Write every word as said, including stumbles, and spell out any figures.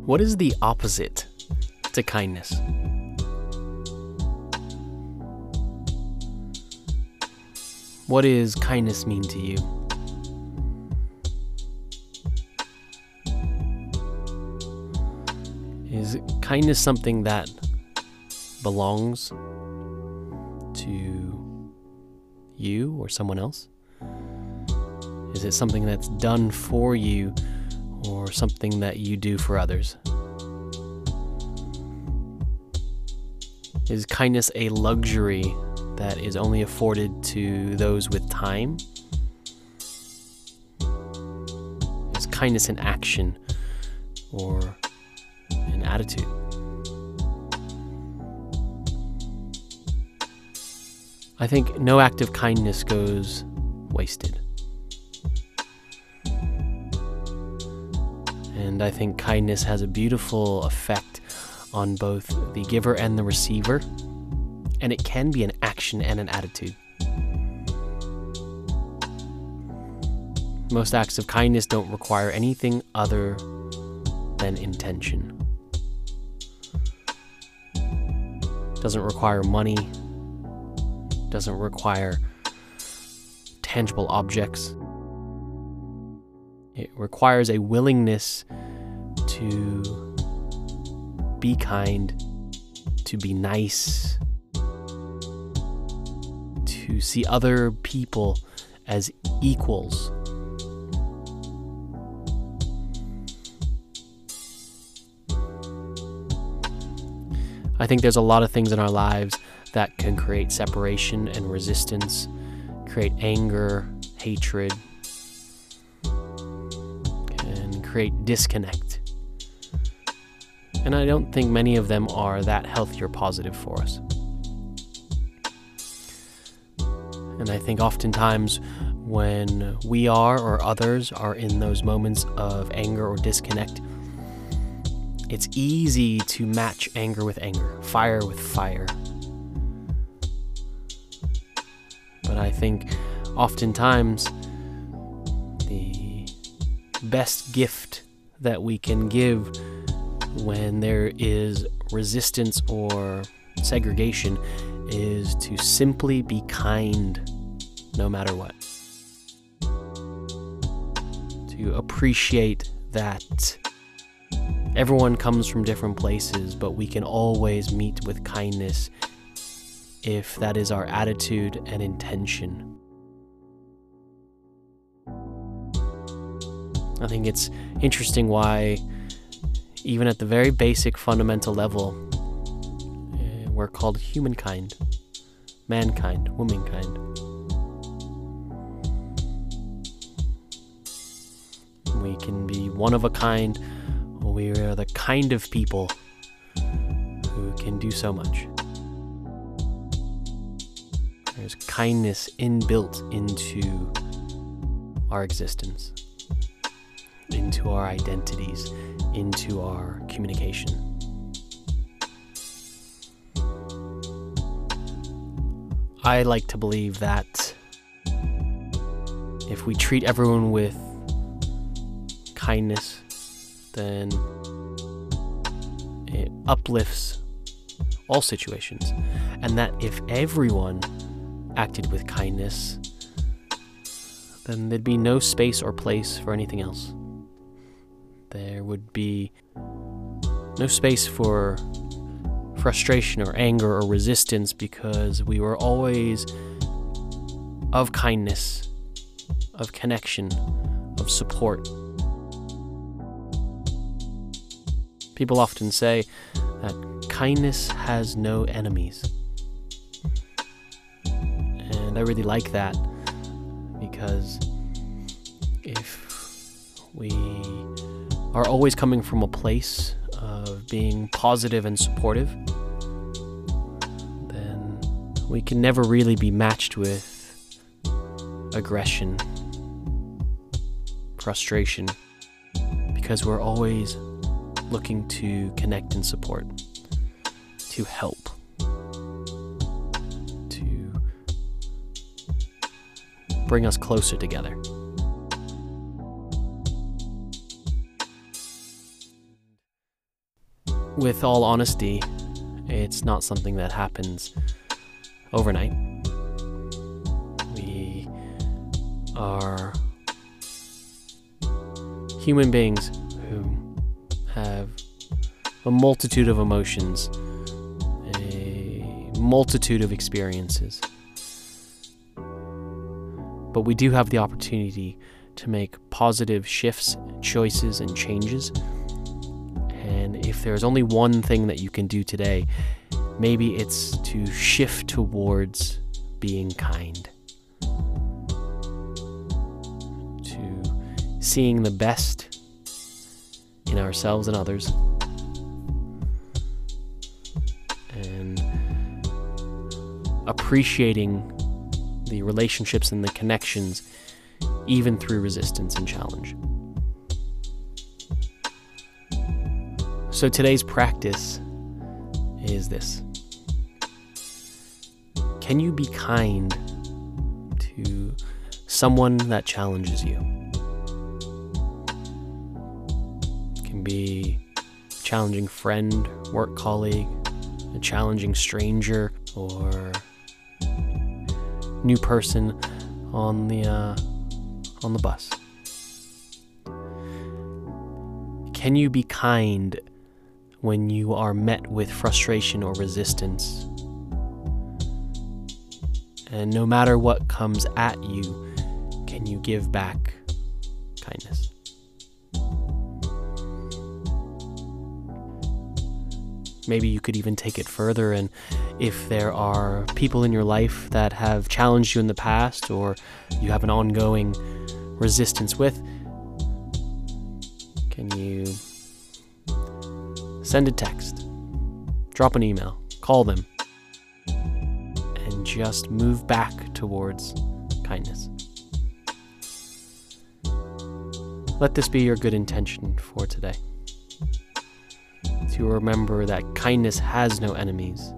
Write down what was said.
What is the opposite to kindness? What does kindness mean to you? Is kindness something that belongs to you or someone else? Is it something that's done for you or something that you do for others? Is kindness a luxury that is only afforded to those with time? Is kindness an action or an attitude? I think no act of kindness goes wasted. And I think kindness has a beautiful effect on both the giver and the receiver. And it can be an action and an attitude. Most acts of kindness don't require anything other than intention. Doesn't require money. Doesn't require tangible objects. It requires a willingness to be kind, to be nice, to see other people as equals. I think there's a lot of things in our lives that can create separation and resistance, create anger, hatred, and create disconnect. And I don't think many of them are that healthy or positive for us. And I think oftentimes when we are or others are in those moments of anger or disconnect, it's easy to match anger with anger, fire with fire. But I think oftentimes the best gift that we can give when there is resistance or segregation is to simply be kind no matter what. To appreciate that everyone comes from different places, but we can always meet with kindness if that is our attitude and intention. I think it's interesting why, even at the very basic fundamental level, uh, we're called humankind, mankind, womankind. We can be one of a kind. We are the kind of people who can do so much. There's kindness inbuilt into our existence, into our identities, into our communication. I like to believe that if we treat everyone with kindness, then it uplifts all situations. And that if everyone acted with kindness, then there'd be no space or place for anything else. There would be no space for frustration or anger or resistance, because we were always of kindness, of connection, of support. People often say that kindness has no enemies. And I really like that, because if we are always coming from a place of being positive and supportive, then we can never really be matched with aggression, frustration, because we're always looking to connect and support, to help, to bring us closer together. with all honesty, it's not something that happens overnight. We are human beings who have a multitude of emotions, a multitude of experiences. But we do have the opportunity to make positive shifts, choices, and changes. And if there's only one thing that you can do today, maybe it's to shift towards being kind, to seeing the best in ourselves and others, and appreciating the relationships and the connections even through resistance and challenge. So today's practice is this. Can you be kind to someone that challenges you? It can be a challenging friend, work colleague, a challenging stranger, or new person on the uh, on the bus. Can you be kind when you are met with frustration or resistance? And no matter what comes at you, can you give back kindness? Maybe you could even take it further, and if there are people in your life that have challenged you in the past, or you have an ongoing resistance with, can you send a text, drop an email, call them, and just move back towards kindness? Let this be your good intention for today, to remember that kindness has no enemies,